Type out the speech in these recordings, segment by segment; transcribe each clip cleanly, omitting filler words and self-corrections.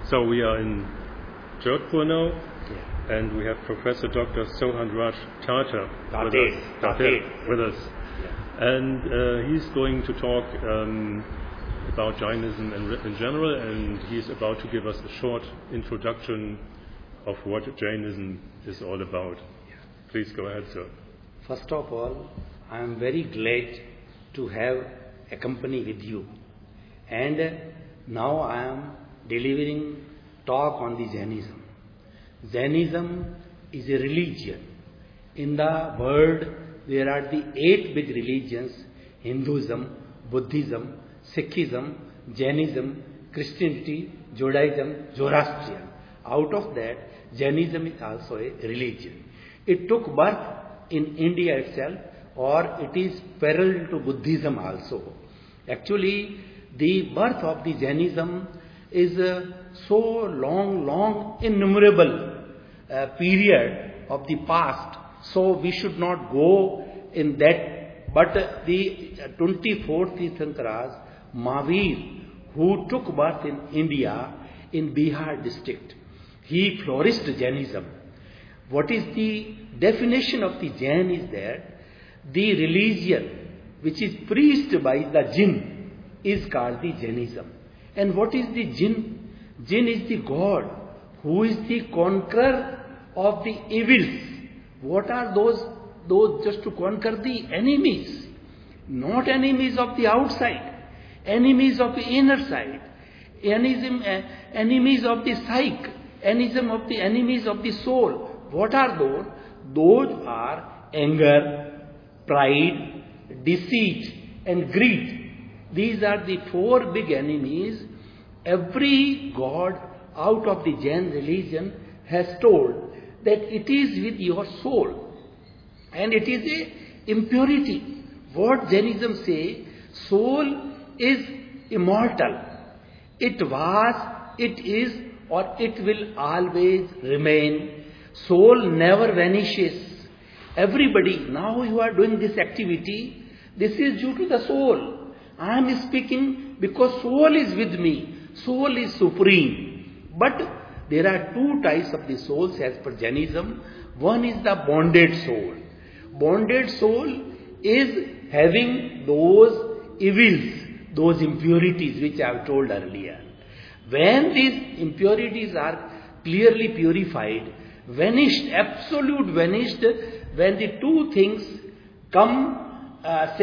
So we are in Jodhpur now, Yeah. and we have Professor Dr. Sohan Raj Tata with us. Yeah. And he's going to talk about Jainism in general, and he's about to give us a short introduction of what Jainism is all about. Please go ahead, sir. First of all, I am very glad to have a company with you. And now I am delivering talk on the Jainism. Jainism is a religion. In the world, there are the 8 big religions: Hinduism, Buddhism, Sikhism, Jainism, Christianity, Judaism, Zoroastrian. Out of that, Jainism is also a religion. It took birth in India itself, or it is parallel to Buddhism also. Actually, the birth of the Jainism is so long, innumerable period of the past. So we should not go in that. But the 24th Tirthankara, Mahavir, who took birth in India, in Bihar district, he flourished Jainism. What is the definition of the Jain is that the religion which is preached by the jinn is called the Jainism. And what is the jinn? Jinn is the god who is the conqueror of the evils. What are those? Those just to conquer the enemies, not enemies of the outside, enemies of the inner side, enemies of the psyche, enemies of the soul. What are those? Those are anger, pride, deceit and greed. These are the 4 big enemies. Every god out of the Jain religion has told that it is with your soul, and it is a impurity. What Jainism say, soul is immortal. It was, it is, or it will always remain. Soul never vanishes. Everybody, now you are doing this activity, this is due to the soul. I am speaking because soul is with me. Soul is supreme. But there are 2 types of the souls as per Jainism. One is the bonded soul. Bonded soul is having those evils, those impurities which I have told earlier. When these impurities are clearly purified, vanished, absolute vanished, when the 2 things come,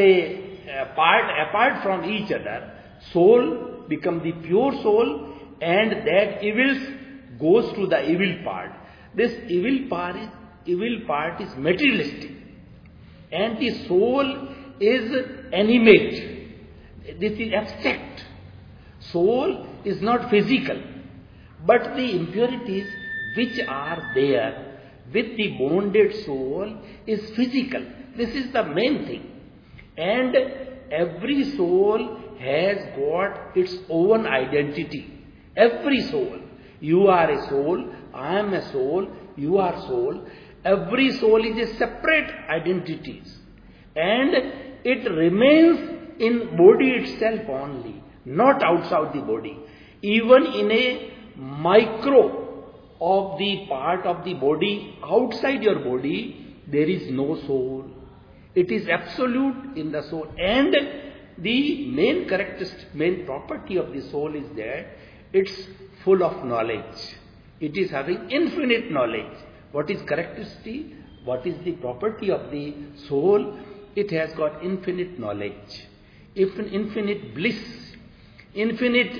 apart from each other, soul becomes the pure soul, and that evils goes to the evil part. This evil part is materialistic, and the soul is animate. This is abstract. Soul is not physical, but the impurities which are there with the bonded soul is physical. This is the main thing. And every soul has got its own identity. Every soul. You are a soul, I am a soul, you are soul. Every soul is a separate identity. And it remains in body itself only, not outside the body. Even in a micro of the part of the body, outside your body, there is no soul. It is absolute in the soul. And the main characteristic, main property of the soul is that it's full of knowledge. It is having infinite knowledge. What is characteristic? What is the property of the soul? It has got infinite knowledge, infinite bliss, infinite,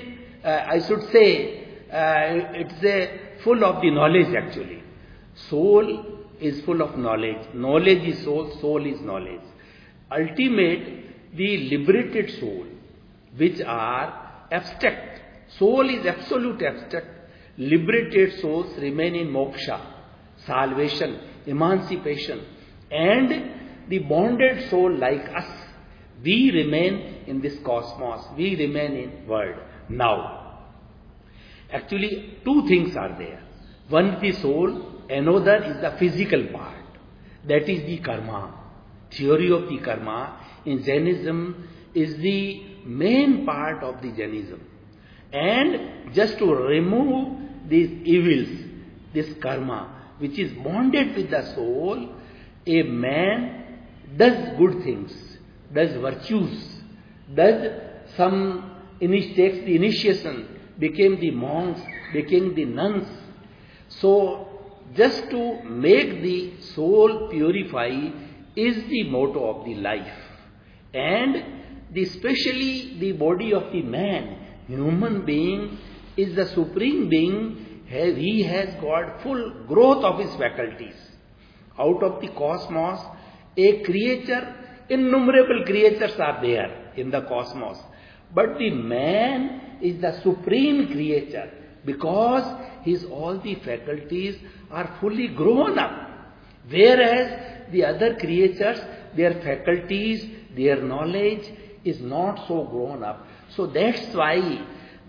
it's full of the knowledge actually. Soul is full of knowledge. Knowledge is soul, soul is knowledge. Ultimate, the liberated soul, which are abstract. Soul is absolute abstract. Liberated souls remain in moksha, salvation, emancipation. And the bonded soul like us, we remain in this cosmos, we remain in world. Now, actually 2 things are there. One is the soul, another is the physical part. That is the karma. Theory of the karma in Jainism is the main part of the Jainism. And just to remove these evils, this karma, which is bonded with the soul, a man does good things, does virtues, does some, takes the initiation, became the monks, became the nuns. So, just to make the soul purify is the motto of the life. And especially the body of the man, human being, is the supreme being. He has got full growth of his faculties. Out of the cosmos, a creature, innumerable creatures are there in the cosmos. But the man is the supreme creature because his all the faculties are fully grown up. Whereas the other creatures, their faculties, their knowledge is not so grown up. So that's why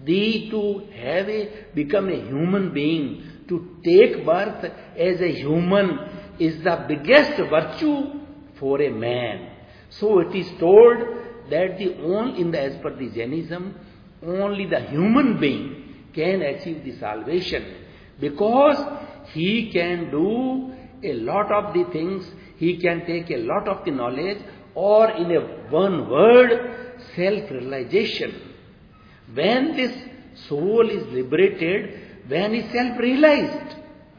become a human being, to take birth as a human is the biggest virtue for a man. So it is told that as per the Jainism, only the human being can achieve the salvation, because he can do a lot of the things, he can take a lot of the knowledge, or in a one word, self-realization. When this soul is liberated, when is self-realized.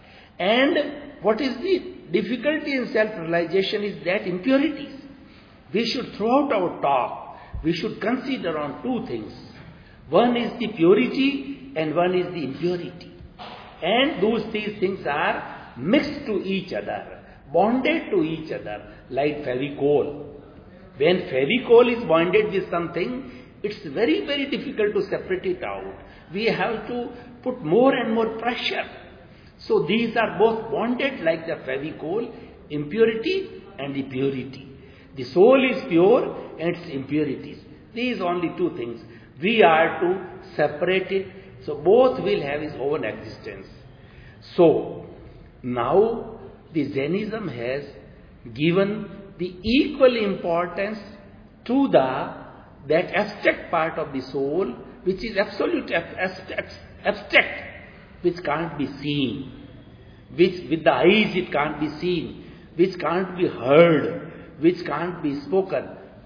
And what is the difficulty in self-realization is that impurities. We should, throughout our talk, we should consider on two things. One is the purity and one is the impurity. And these things are mixed to each other, bonded to each other, like Fevicol. When Fevicol is bonded with something, it's very, very difficult to separate it out. We have to put more and more pressure. So these are both bonded like the Fevicol, impurity and the purity. The soul is pure and its impurities. These only two things. We are to separate it. So both will have its own existence. So now the Jainism has given the equal importance to that abstract part of the soul, which is absolute abstract, which can't be seen, which with the eyes it can't be seen, which can't be heard, which can't be spoken.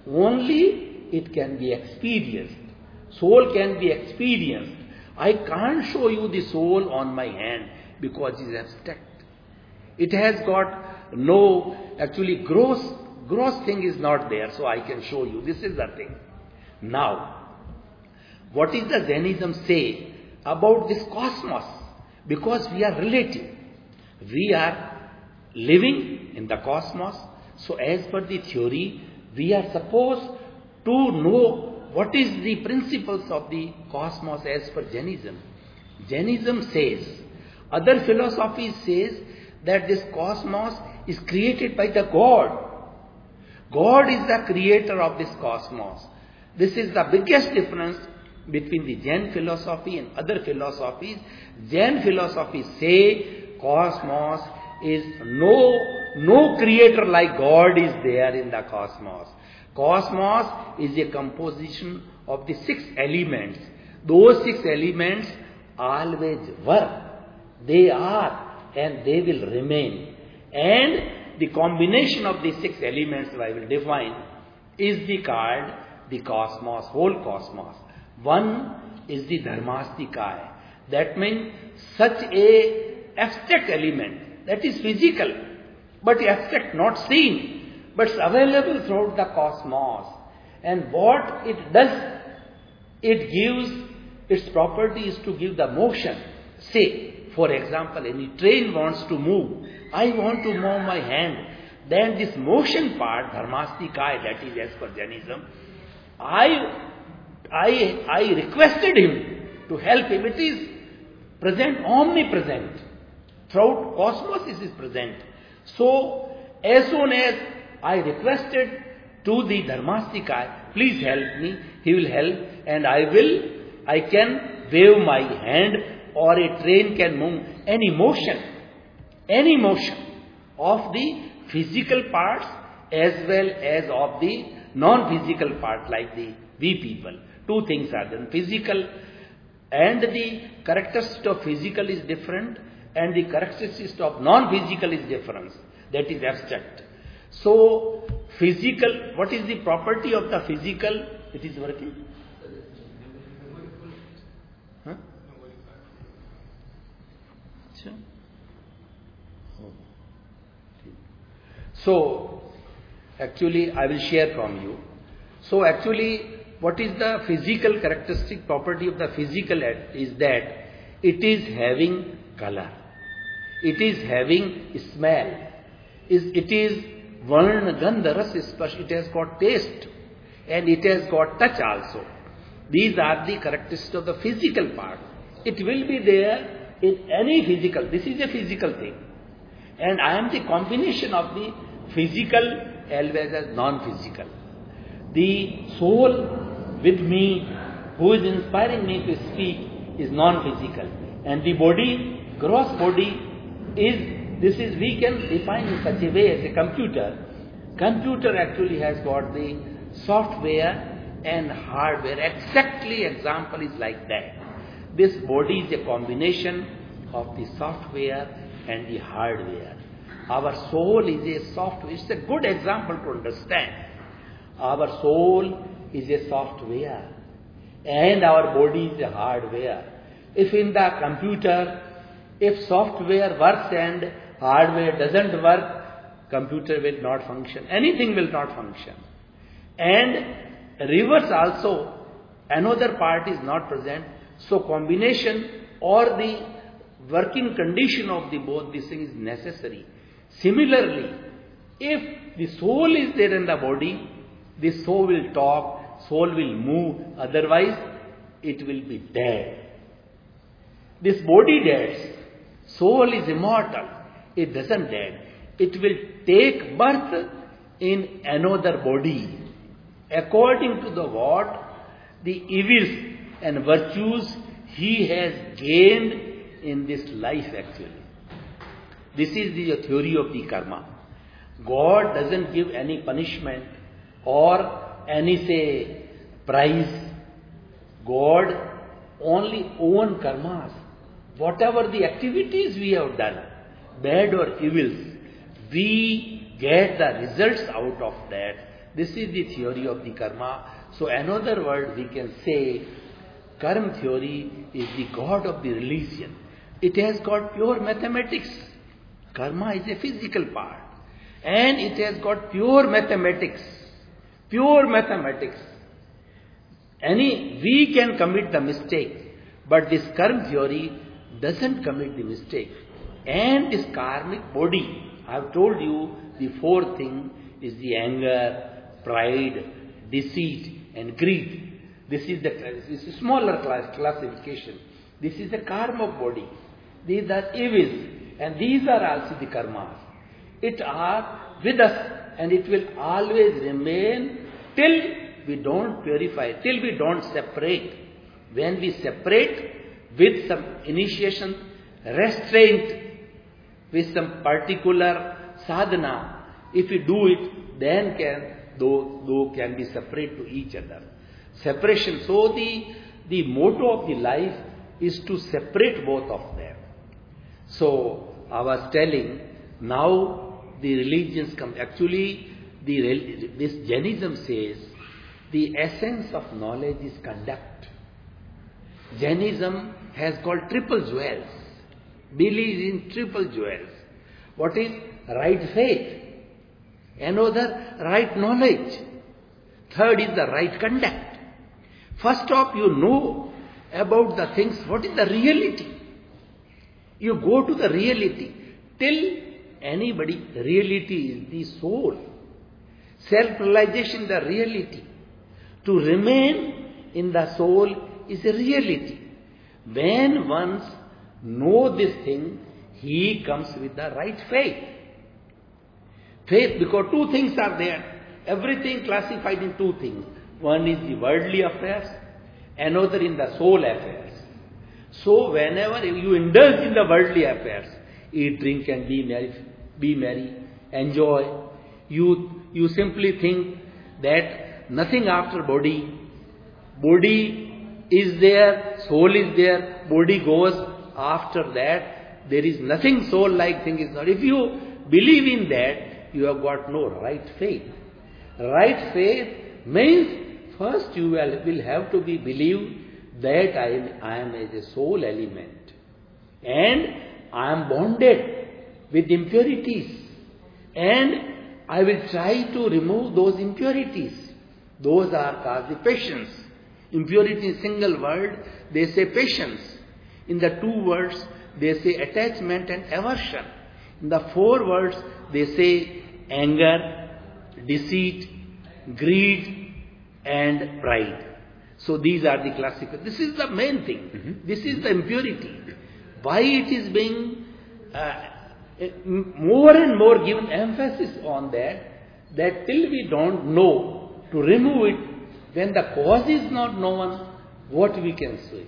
Only it can be experienced. Soul can be experienced. I can't show you the soul on my hand because it is abstract. It has got no, actually gross thing is not there, so I can show you. This is the thing. Now, what is the Jainism say about this cosmos? Because we are relative. We are living in the cosmos. So as per the theory, we are supposed to know what is the principles of the cosmos as per Jainism. Jainism says, other philosophies says that this cosmos is created by the God. God is the creator of this cosmos. This is the biggest difference between the Jain philosophy and other philosophies. Jain philosophy say cosmos is no creator like God is there in the cosmos. Cosmos is a composition of the 6 elements. Those 6 elements always were. They are and they will remain. And the combination of these 6 elements I will define is called the cosmos, whole cosmos. One is the Dharmastikaya. That means such a abstract element that is physical, but abstract, not seen, but it's available throughout the cosmos. And what it does, it gives, its property is to give the motion. Say, for example, any train wants to move. I want to move my hand. Then this motion part, Dharmastikaya, that is as per Jainism, I requested him to help him. It is present, omnipresent. Throughout cosmos it is present. So, as soon as I requested to the Dharmastikaya, please help me, he will help, and I can wave my hand, or a train can move. Any motion of the physical parts as well as of the non-physical part, like we people. Two things are done, physical And the characteristic of physical is different, and the characteristic of non-physical is different. That is abstract. So, physical, what is the property of the physical? It is working. Huh? So, actually, I will share from you. So, actually, what is the physical characteristic property of the physical is that it is having color, it is having smell, it is varna, gandha, ras, sparsh, it has got taste, and it has got touch also. These are the characteristics of the physical part. It will be there in any physical. This is a physical thing. And I am the combination of the physical as well as non-physical. The soul with me, who is inspiring me to speak, is non-physical. And the body, gross body, we can define in such a way as a computer. Computer actually has got the software and hardware. Exactly example is like that. This body is a combination of the software and the hardware. Our soul is a software. It's a good example to understand. Our soul is a software and our body is a hardware. If in the computer, if software works and hardware doesn't work, computer will not function. Anything will not function. And reverse also, another part is not present. So combination or the working condition of the both these things is necessary. Similarly, if the soul is there in the body, the soul will talk, soul will move, otherwise it will be dead. This body dies, soul is immortal, it doesn't dead. It will take birth in another body, according to the what? The evils and virtues he has gained in this life actually. This is the theory of the karma. God doesn't give any punishment or any say prize. God only owns karmas. Whatever the activities we have done, bad or evils, we get the results out of that. This is the theory of the karma. So another word we can say, karma theory is the god of the religion. It has got pure mathematics. Karma is a physical part. And it has got pure mathematics. Pure mathematics. We can commit the mistake, but this karma theory doesn't commit the mistake. And this karmic body, I have told you, the fourth thing is the anger, pride, deceit and greed. This is a smaller classification. This is the karma body. These are evils and these are also the karmas. It are with us and it will always remain till we don't purify, till we don't separate. When we separate with some initiation, restraint, with some particular sadhana, if we do it, then can be separate to each other. Separation. So the motto of the life is to separate both of them. So I was telling, now the religions come. Actually, this Jainism says the essence of knowledge is conduct. Jainism has got triple jewels. Believes in triple jewels. What is right faith? Another, right knowledge. Third is the right conduct. First off, you know about the things. What is the reality? You go to the reality. Till anybody, reality is the soul. Self-realization, the reality. To remain in the soul is a reality. When one knows this thing, he comes with the right faith. Faith, because two things are there. Everything classified in two things. One is the worldly affairs, another in the soul affairs. So whenever you indulge in the worldly affairs, eat, drink and be merry, enjoy, you simply think that nothing after body is there, soul is there, body goes after that. There is nothing soul-like thing is not. If you believe in that, you have got no right faith. Right faith means first you will have to be believe that I am as a soul element and I am bonded with impurities and I will try to remove those impurities. Those are called the passions. Impurity in single word, they say passions. In the two words, they say attachment and aversion. In the four words, they say anger, deceit, greed and pride. So these are the classical. This is the main thing. This is the impurity. Why it is being more and more given emphasis on that till we don't know to remove it, when the cause is not known, what we can say.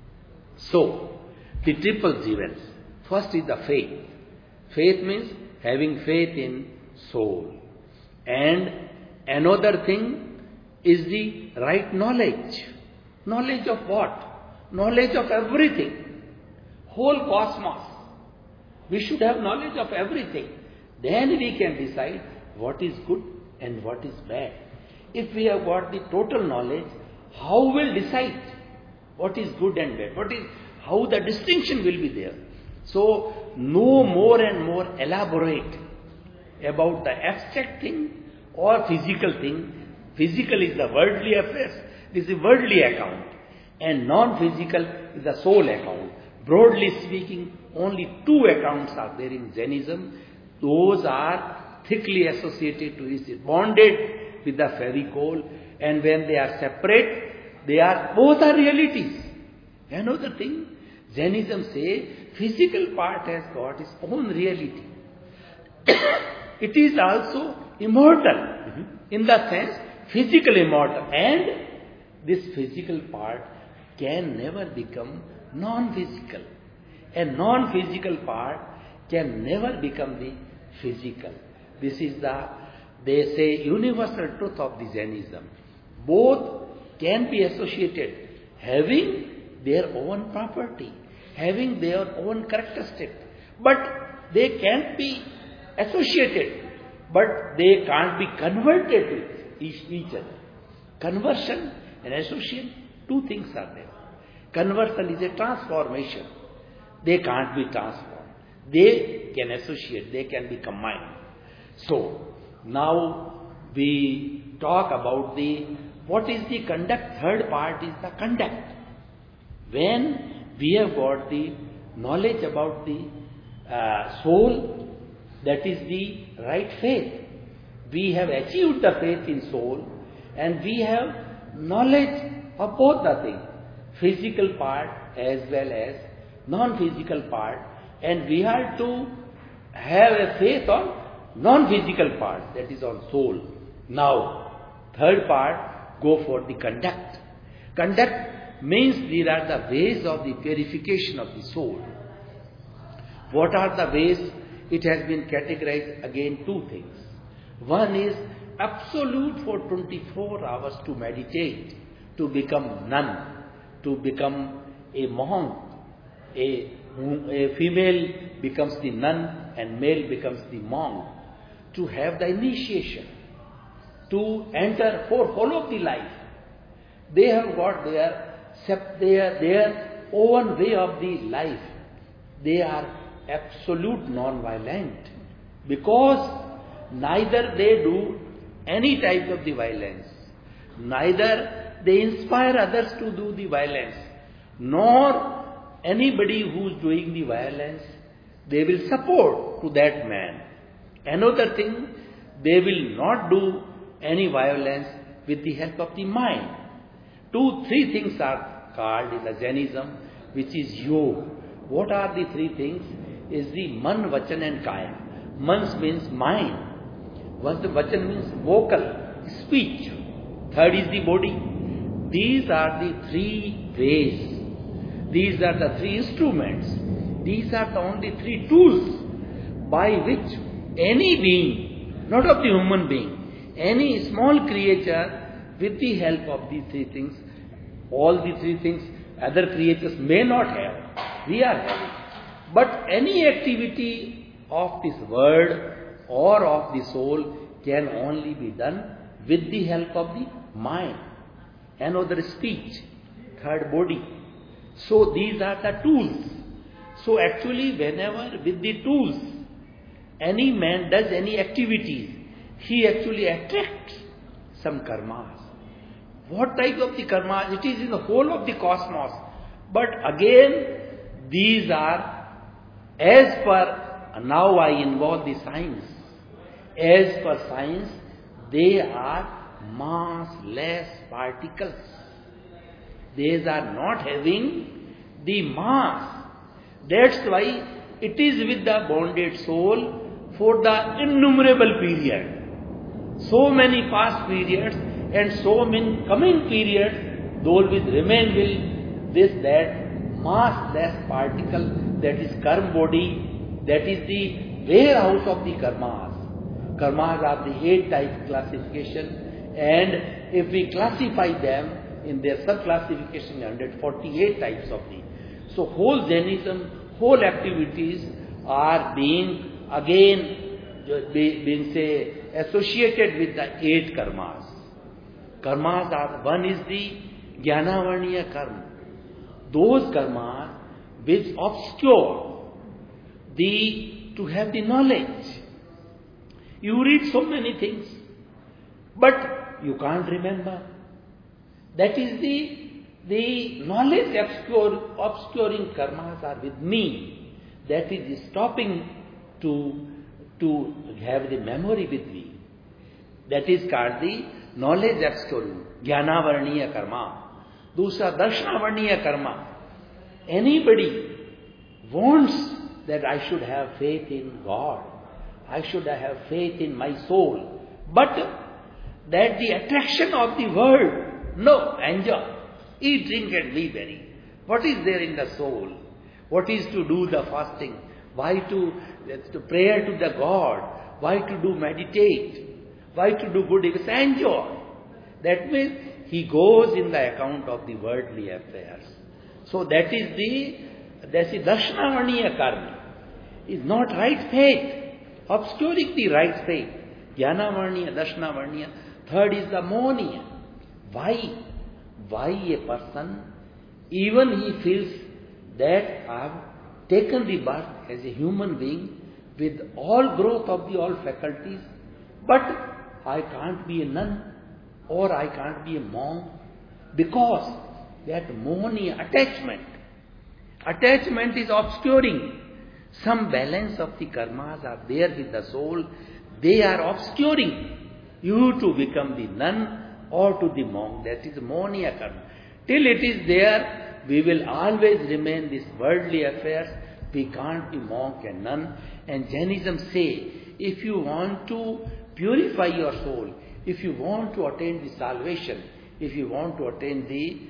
So, the triple jewels. First is the faith. Faith means having faith in soul. And another thing is the right knowledge. Knowledge of what? Knowledge of everything. Whole cosmos. We should have knowledge of everything. Then we can decide what is good and what is bad. If we have got the total knowledge, how will decide what is good and bad? How the distinction will be there? So, know more and more elaborate about the abstract thing or physical thing. Physical is the worldly affairs. This is the worldly account. And non-physical is the soul account. Broadly speaking, only two accounts are there in Jainism. Those are thickly associated to each other, bonded with the Fevicol, and when they are separate, both are realities. Another thing, Jainism says, physical part has got its own reality. It is also immortal, in the sense, physical immortal, and this physical part can never become non-physical. And non-physical part can never become the physical. This is they say, universal truth of the Jainism. Both can be associated, having their own property, having their own characteristic. But they can't be associated, but they can't be converted with each other. Conversion and association, two things are there. Conversion is a transformation. They can't be transformed. They can associate, they can be combined. So, now we talk about what is the conduct. Third part is the conduct. When we have got the knowledge about the soul, that is the right faith. We have achieved the faith in soul and we have knowledge of both the things, physical part as well as non-physical part, and we have to have a faith on non-physical part, that is on soul. Now, third part, go for the conduct. Conduct means these are the ways of the purification of the soul. What are the ways? It has been categorized again two things. One is absolute for 24 hours to meditate, to become nun, to become a monk. A female becomes the nun and male becomes the monk. To have the initiation, to enter for whole of the life. They have got their own way of the life. They are absolute non-violent because neither they do any type of the violence, neither they inspire others to do the violence, nor anybody who is doing the violence, they will support to that man. Another thing, they will not do any violence with the help of the mind. 2-3 things are called in the Jainism, which is yoga. What are the 3 things? Is the man, vachan and kaya. Man means mind. Vachan means vocal, speech. Third is the body. These are the 3 ways. These are the 3 instruments. These are the only 3 tools by which any being, not of the human being, any small creature with the help of these 3 things All the three things other creatures may not have, we are having. But any activity of this world or of the soul can only be done with the help of the mind. Another speech, third body. So these are the tools. So actually whenever with the tools any man does any activities, he actually attracts some karmas. What type of the karmas? It is in the whole of the cosmos. But again, these are, as per, now I involve the science. As per science, they are massless particles. These are not having the mass. That's why it is with the bonded soul for the innumerable period. So many past periods and so many coming periods, those will remain that massless particle, that is karma body, that is the warehouse of the karmas. Karmas are the 8 type classification, and if we classify them in their sub-classification, 148 types of the. So whole Jainism, whole activities are being associated with the 8 karmas. Karmas are, one is the Jnanavarniya karma. Those karmas which obscure to have the knowledge. You read so many things, but you can't remember. That is the knowledge obscuring karmas are with me. That is stopping to have the memory with me. That is called the knowledge obscuring, Jnanavarniya karma. Dusra, Darshanavarniya karma. Anybody wants that I should have faith in God. I should have faith in my soul. But that the attraction of the world, no, enjoy. Eat, drink and be merry. What is there in the soul? What is to do the fasting? Why to prayer to the God? Why to do meditate? Why to do good deeds? Enjoy. That means he goes in the account of the worldly affairs. So that is the Darshanavarniya karma. Is not right faith, obscuring the right faith. Jnanavarniya, Darshanavarniya. Third is the Mohaniya. Why? Why a person, even he feels that I have taken the birth as a human being with all growth of the all faculties, but I can't be a nun or I can't be a monk, because that Mohaniya attachment is obscuring. Some balance of the karmas are there with the soul. They are obscuring you to become the nun or to the monk. That is Mohaniya karma. Till it is there, we will always remain these worldly affairs. We can't be monk and nun. And Jainism say, if you want to purify your soul, if you want to attain the salvation, if you want to attain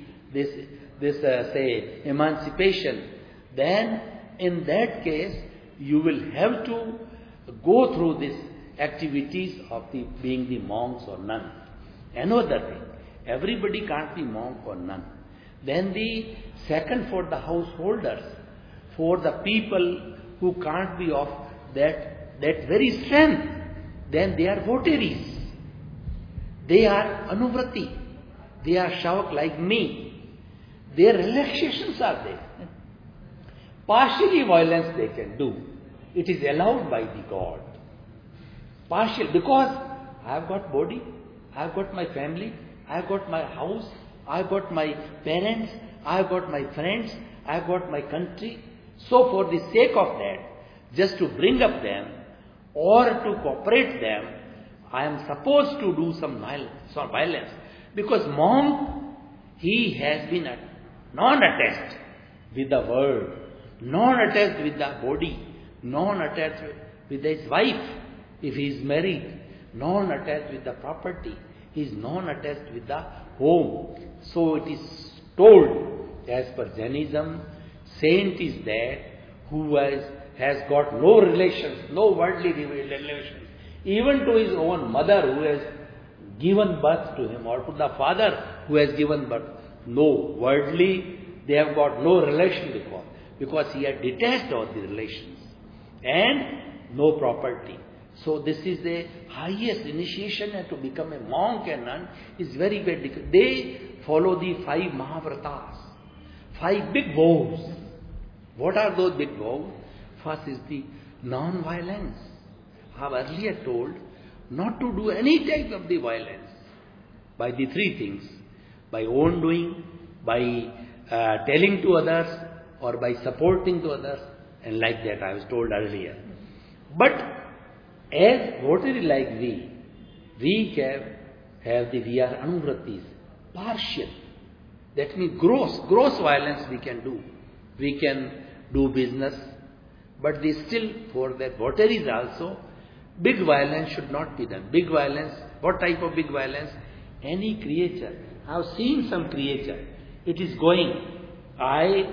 this emancipation, then in that case you will have to go through these activities of being the monks or nuns. Another thing, everybody can't be monk or nun. Then the second, for the householders, for the people who can't be of that very strength, then they are votaries. They are anuvrati. They are shavak like me. Their relaxations are there. Partially violence they can do. It is allowed by the God. Partial, because I have got body, I have got my family, I have got my house, I have got my parents, I have got my friends, I have got my country. So for the sake of that, just to bring up them or to cooperate them, I am supposed to do some violence. Because monk, he has been non-attached with the world, non-attached with the body, non-attached with his wife, if he is married, non-attached with the property, he is non-attached with the home. So it is told, as per Jainism, saint is that who has got no relations, no worldly relations, even to his own mother who has given birth to him, or to the father who has given birth. No worldly, they have got no relation with God, because he had detached all the relations, and no property. So this is the highest initiation, and to become a monk and nun is very, very difficult. They follow the 5 Mahavratas, 5 big vows. What are those big vows? First is the non-violence. I have earlier told not to do any type of the violence by the 3 things: by own doing, by telling to others, or by supporting to others, and like that I was told earlier. But as votary like we can have we are anuvrattis, partial. That means gross violence we can do. We can do business, but they still, for their votaries also, big violence should not be done. Big violence, what type of big violence? Any creature. I have seen some creature. It is going. I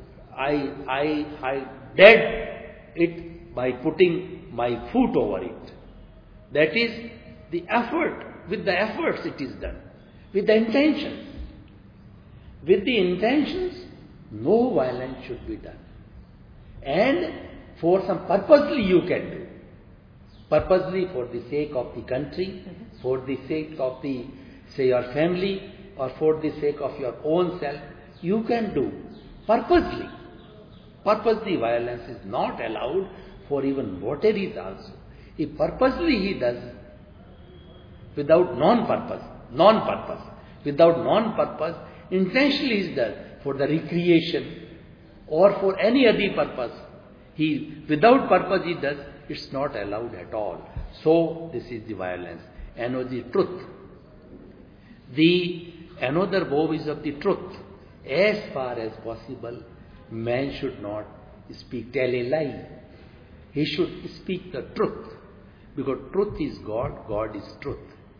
dead it by putting my foot over it. That is the effort. With the efforts it is done. With the intentions. With the intentions, no violence should be done. And for some purposely you can do. Purposely for the sake of the country, for the sake of the, say, your family, or for the sake of your own self, you can do. Purposely. Purposely violence is not allowed for even votaries also. If purposely he does, without non-purpose, without non-purpose, intentionally he does, for the recreation, or for any other purpose, without purpose he does, it's not allowed at all. So, this is the violence. And the truth. Another vow is of the truth. As far as possible, man should not tell a lie. He should speak the truth. Because truth is God, God is truth.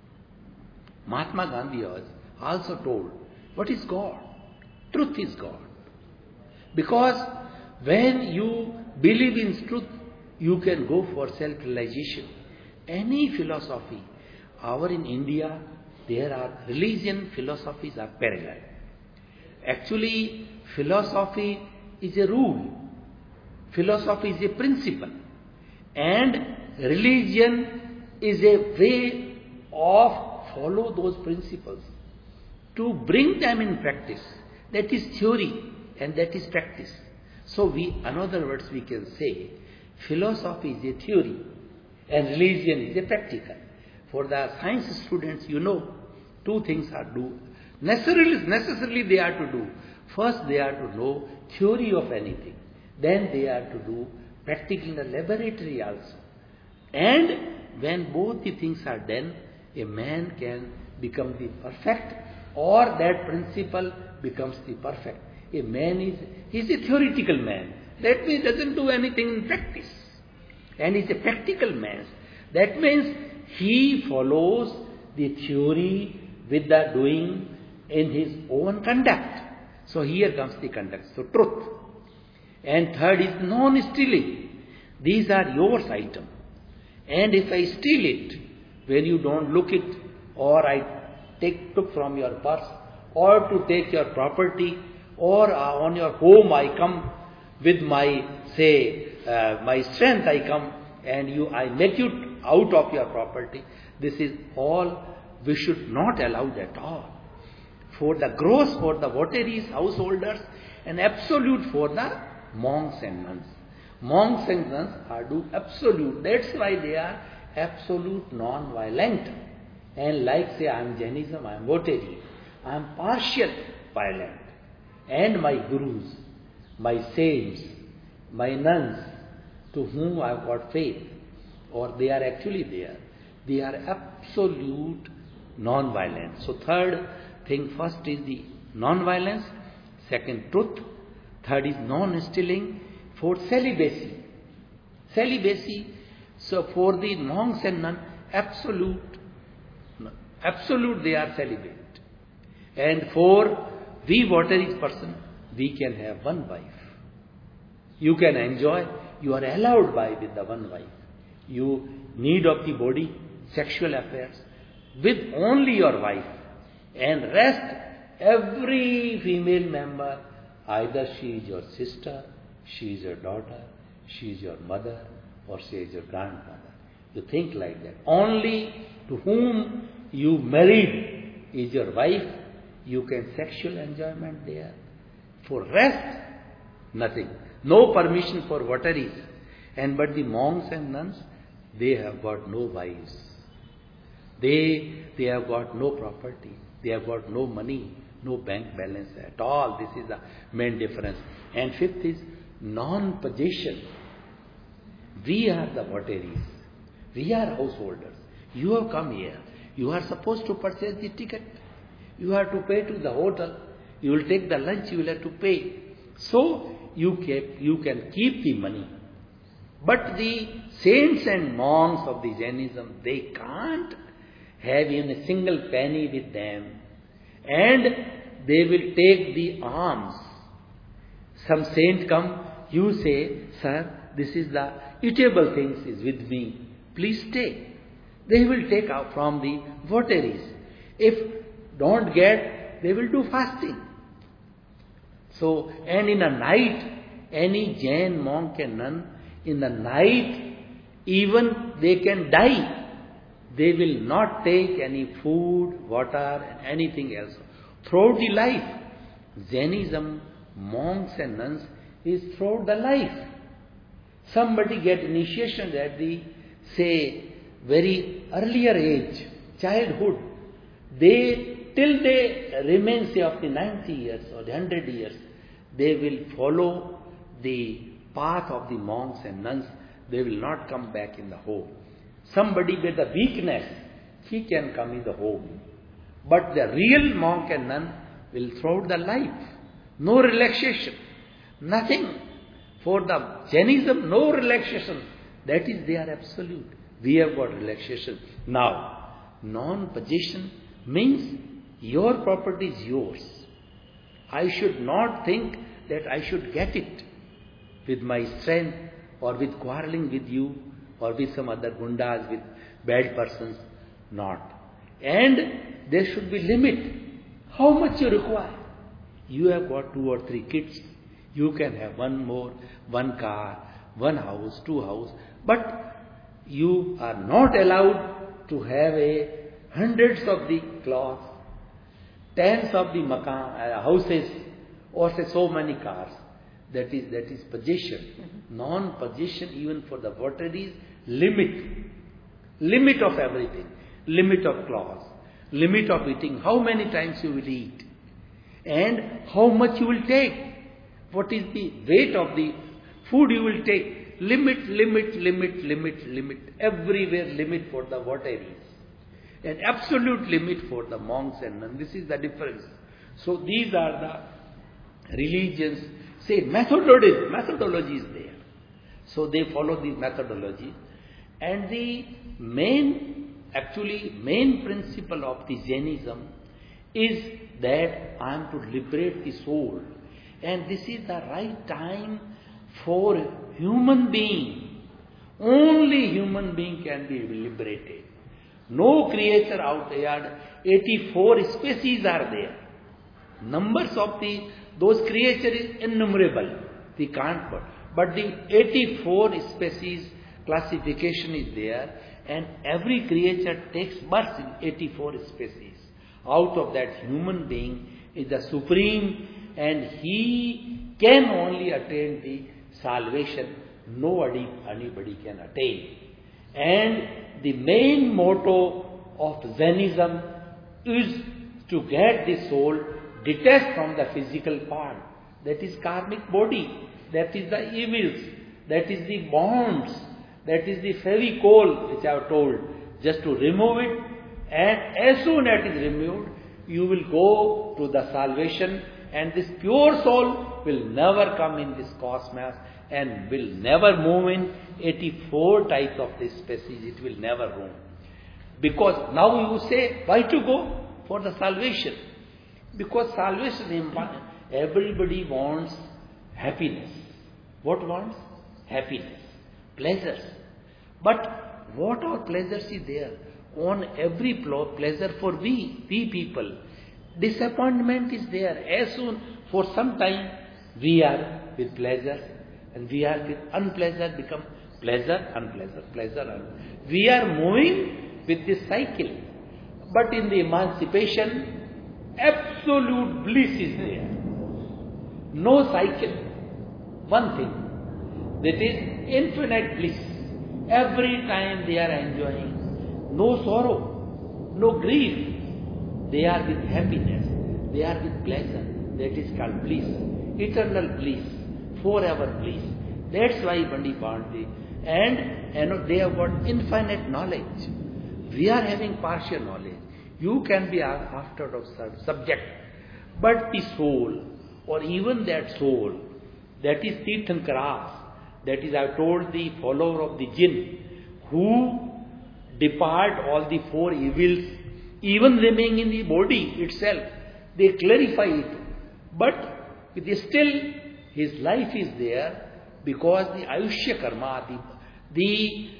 Mahatma Gandhi was also told, what is God? Truth is God. Because when you believe in truth, you can go for self-realization. Any philosophy, in India, there are religion philosophies are parallel. Actually, philosophy is a rule. Philosophy is a principle. And religion is a way of follow those principles to bring them in practice. That is theory and that is practice. So in other words, we can say philosophy is a theory and religion is a practical. For the science students, 2 things are due. Necessarily they are to do. First they are to know theory of anything. Then they are to do practical in the laboratory also. And when both the things are done, a man can become the perfect, or that principle becomes the perfect. A man is a theoretical man. That means doesn't do anything in practice. And is a practical man. That means he follows the theory with the doing in his own conduct. So here comes the conduct. So truth. And third is non-stealing. These are yours item. And if I steal it, when you don't look it, or I took from your purse, or to take your property, or on your home I come with my, my strength I come, and I make you out of your property. This is all we should not allow at all. For the gross, for the votaries, householders, and absolute for the monks and nuns. Monks and nuns are do absolute. That's why they are absolute non-violent. And like say, I am Jainism, I am votary. I am partial violent. And my gurus, my saints, my nuns, to whom I have got faith, or they are actually there, they are absolute non-violence. So third thing, first is the non-violence, second truth, third is non-stealing, fourth celibacy. Celibacy, so for the monks and nuns, absolute they are celibate. And for we votary person, we can have one wife. You can enjoy, you are allowed with the one wife. You need of the body, sexual affairs, with only your wife, and rest Every female member, either she is your sister, she is your daughter, she is your mother, or she is your grandmother. You think like that. Only to whom you married is your wife, you can sexual enjoyment there. For rest, nothing. No permission for votaries. But the monks and nuns, they have got no wives. They have got no property. They have got no money, no bank balance at all. This is the main difference. And fifth is non-possession. We are the votaries. We are householders. You have come here. You are supposed to purchase the ticket. You have to pay to the hotel. You will take the lunch, you will have to pay. So, you can keep the money. But the saints and monks of the Jainism, they can't have even a single penny with them. And they will take the alms. Some saint come, you say, sir, this is the eatable things is with me. Please take. They will take out from the votaries. If don't get, they will do fasting. So, and in a night, any Jain monk and nun, in the night, even they can die. They will not take any food, water, and anything else. Throughout the life, Jainism, monks and nuns, is throughout the life. Somebody get initiation at the, say, very earlier age, childhood. Till they remain, say, of the 90 years or 100 years, they will follow the path of the monks and nuns. They will not come back in the home. Somebody with a weakness, he can come in the home. But the real monk and nun will throughout the life. No relaxation. Nothing. For the Jainism, no relaxation. That is their absolute. We have got relaxation. Now, non-possession means your property is yours. I should not think that I should get it with my strength or with quarreling with you or with some other gundas, with bad persons. Not. And there should be limit. How much you require? You have got 2 or 3 kids. You can have one more, 1 car, 1 house, 2 houses. But you are not allowed to have hundreds of the cloths, tens of the houses, or say so many cars. That is possession. Non-possession even for the votaries, limit. Limit of everything. Limit of clothes. Limit of eating. How many times you will eat. And how much you will take. What is the weight of the food you will take. Limit, limit, limit, limit, limit. Everywhere limit for the votaries. An absolute limit for the monks and nuns. This is the difference. So these are the religions. Say methodology is there. So they follow the methodology. And the main principle of the Jainism is that I am to liberate the soul. And this is the right time for human being. Only human being can be liberated. No creature out there. 84 species are there. Numbers of those creatures is innumerable. We can't put. But the 84 species classification is there, and every creature takes birth in 84 species. Out of that, human being is the supreme, and he can only attain the salvation. Anybody can attain. And the main motto of Jainism is to get the soul detached from the physical part. That is karmic body. That is the evils. That is the bonds. That is the fevicol which I have told. Just to remove it. And as soon as it is removed, you will go to the salvation. And this pure soul will never come in this cosmos and will never move in 84 types of this species. It will never roam. Because now you say, why to go? For the salvation. Because salvation, everybody wants happiness. What wants? Happiness. Pleasures. But what all pleasures is there? On every pleasure for we people. Disappointment is there. As soon, for some time, we are with pleasure, and we are with unpleasure, become pleasure, unpleasure, pleasure, unpleasure. We are moving with this cycle. But in the emancipation, absolute bliss is there. No cycle. One thing. That is infinite bliss. Every time they are enjoying. No sorrow, no grief. They are with happiness. They are with pleasure. That is called bliss. Eternal bliss. Forever bliss. That's why Bandi Bhante. And they have got infinite knowledge. We are having partial knowledge. You can be after of subject. But the soul, or even that soul, that is Tirthankaras, that is, I have told the follower of the jinn, who depart all the four evils, even remaining in the body itself, they clarify it. But it is still, his life is there, because the Ayushya Karma, the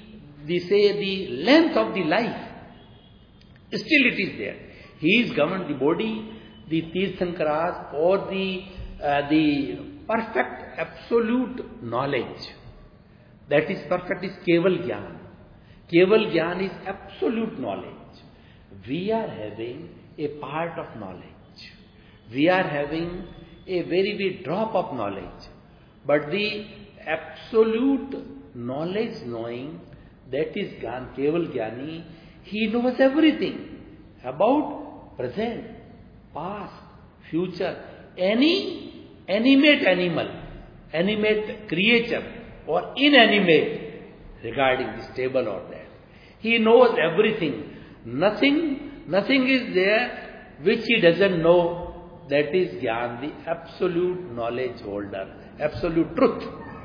length of the life, still it is there. He is governed the body, the Tirthankaras, or the perfect absolute knowledge. That is perfect is Keval Gyan. Keval Gyan is absolute knowledge. We are having a part of knowledge. We are having a very big drop of knowledge. But the absolute knowledge knowing, that is Gyan, Keval Gyani, he knows everything about present, past, future, any animate animal, animate creature or inanimate regarding this table or that. He knows everything. Nothing is there which he doesn't know. That is Gyan, the absolute knowledge holder, absolute truth.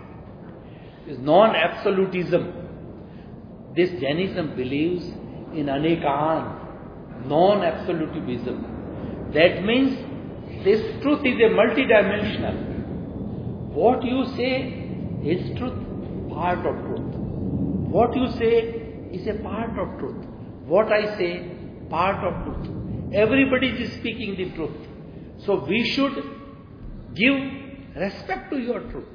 Is non-absolutism. This Jainism believes in Anekan, non-absolutism. That means this truth is a multidimensional. What you say is truth, part of truth. What you say is a part of truth. What I say, part of truth. Everybody is speaking the truth. So we should give respect to your truth.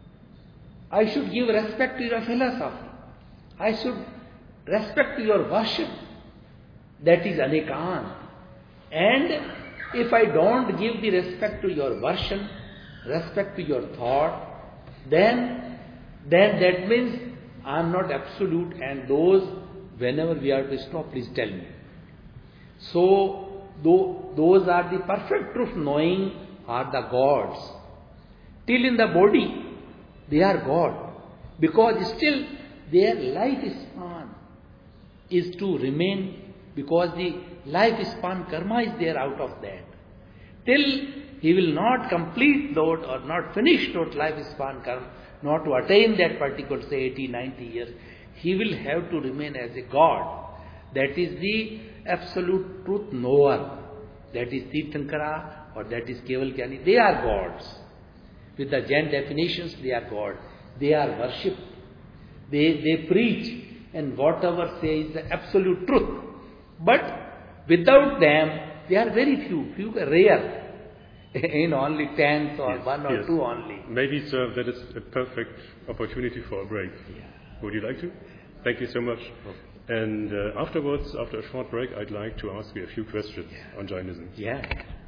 I should give respect to your philosophy. I should respect to your worship. That is Anekan. And if I don't give the respect to your version, respect to your thought, then that means I am not absolute, and those, whenever we are to stop, please tell me. So, those are the perfect truth knowing are the gods. Till in the body, they are God. Because still their life span is to remain, because the life span karma is there out of that. Till he will not complete that or not finish that life span karma, not to attain that particular, say 80, 90 years, he will have to remain as a God. That is the absolute truth knower. That is Tirthankara or that is Keval Gyani. They are gods. With the Jain definitions, they are God. They are worshipped. They preach, and whatever say is the absolute truth. But without them, they are very few, rare. In only 10th or yes, 1 or yes. 2 only. Maybe, sir, that is a perfect opportunity for a break. Yeah. Would you like to? Thank you so much. And afterwards, after a short break, I'd like to ask you a few questions on Jainism. Yeah.